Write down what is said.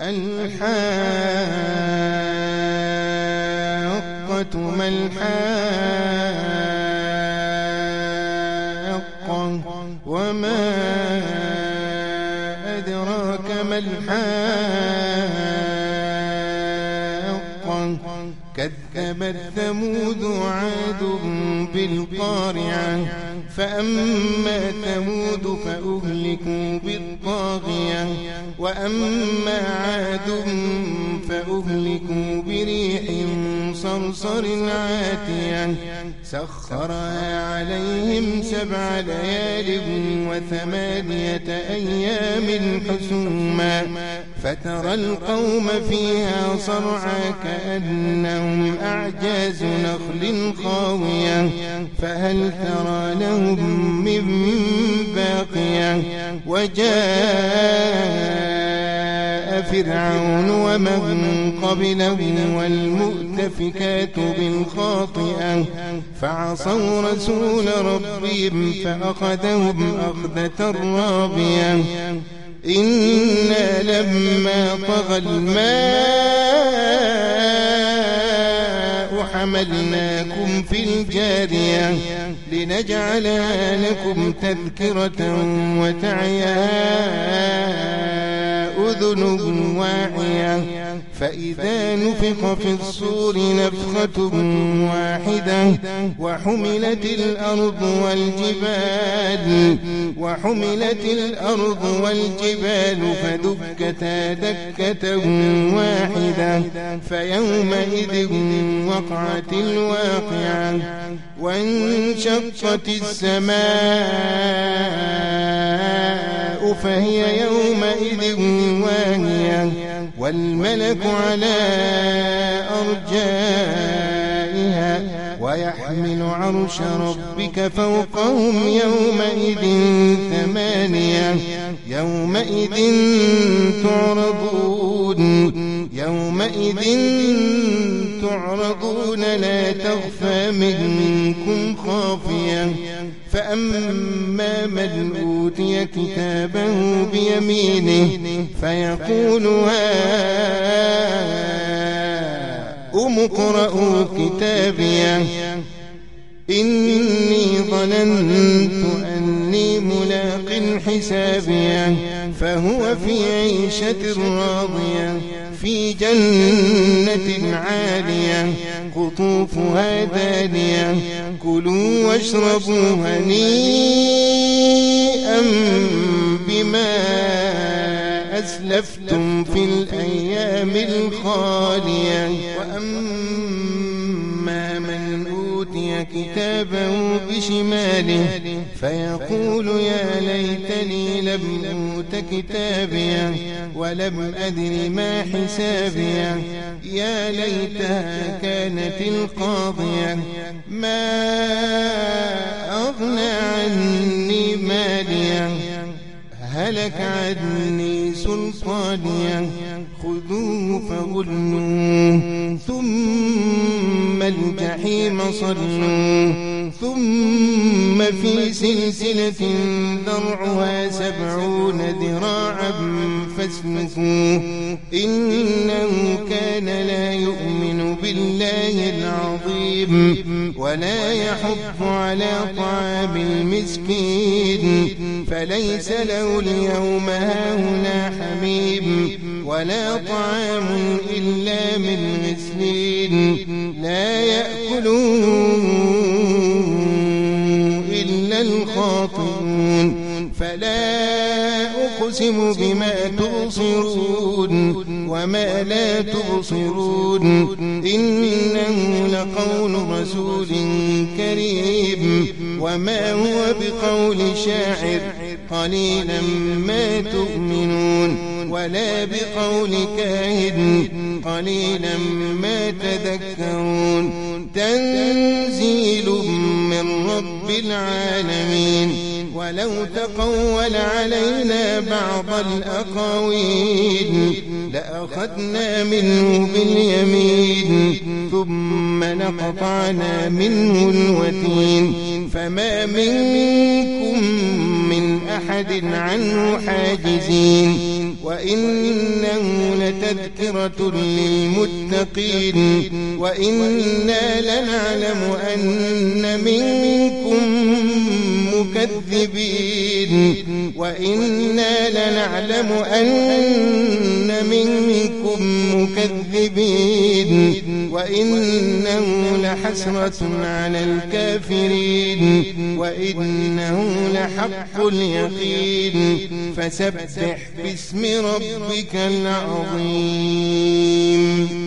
الحاقة ما الحاقة وما أدراك ما الحاقة كذبت ثمود وعاد بالقارعة فأما ثمود فأهلكوا بالطاغية وأما عاد فأهلكوا بريح صرصر عاتية سخرها عليهم 7 ليال و8 أيام حسوما فترى القوم فيها صرعى كأنهم أعجاز نخل خاوية فهل ترى لهم من باقية وجاء فرعون ومن قبله والمؤتفكات بالخاطئة فعصوا رسول ربهم فأخذهم أخذة رابية إنا لما طغى الماء حملناكم في الجارية لنجعلها لكم تذكرة وتعيها أذن واعية فإذا نفخ في الصور نفخة واحدة وحملت الأرض والجبال فدكتا دكة واحدة فيومئذ وقعت الواقعة وانشقت السماء فهي يومئذ واهية والملك على أرجائها ويحمل عرش ربك فوقهم يومئذ 8 يومئذ تعرضون لا تخفى منكم خافية فأما من أوتي كتابه بيمينه فيقول هاؤم اقرءوا كتابيه إني ظننت أني ملاق حسابيه فهو في عيشة راضية في جنة عالية قطوفها دانية كلوا واشربوا هنيئا بما أسلفتم في الأيام الخالية وأما من أوتي كتابه بشماله فيقول يا ليتني لم أوت كتابيه ولم أدر ما حسابيه يا ليتها كانت القاضية ما أغنى عني ماليه هلك عني سلطانيه خذوه فغلوه ثم الجحيم صلوه ثم في سلسلة ذرعها 70 ذراعا فاسلكوه إنه كان لا يؤمن بالله العظيم ولا يحض على طعام المسكين فليس له اليوم هاهنا حميم ولا طعام إلا من غسلين لا يأكله إلا الخاطئون فلا أقسم بما تبصرون وما لا تبصرون إنه لقول رسول كريم وما هو بقول شاعر قليلا ما تؤمنون ولا بقول كاهن قليلا ما تذكرون تنزيل من رب العالمين ولو تقول علينا بعض الأقاويل لأخذنا منه باليمين ثم لقطعنا منه الوتين فما منكم من أحد عنه حاجزين وإنه لتذكرة للمتقين وإنا لنعلم أن منكم مكذبين وإنا لنعلم أن منكم مكذبين وإنه لحسرة على الكافرين وإنه لحق اليقين فسبح باسم ربك العظيم.